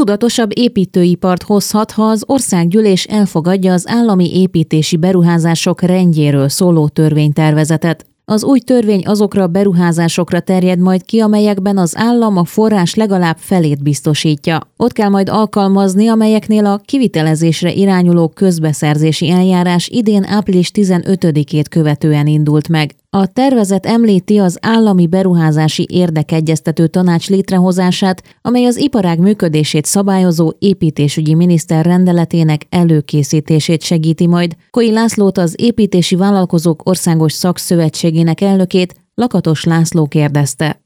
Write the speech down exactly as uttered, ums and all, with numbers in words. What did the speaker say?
tudatosabb építőipart hozhat, ha az országgyűlés elfogadja az állami építési beruházások rendjéről szóló törvénytervezetet. Az új törvény azokra a beruházásokra terjed majd ki, amelyekben az állam a forrás legalább felét biztosítja. Ott kell majd alkalmazni, amelyeknél a kivitelezésre irányuló közbeszerzési eljárás idén április tizenötödikét követően indult meg. A tervezet említi az állami beruházási érdekegyeztető tanács létrehozását, amely az iparág működését szabályozó építésügyi miniszter rendeletének előkészítését segíti majd. Koi Lászlót, az Építési Vállalkozók Országos Szakszövetségének elnökét Lakatos László kérdezte.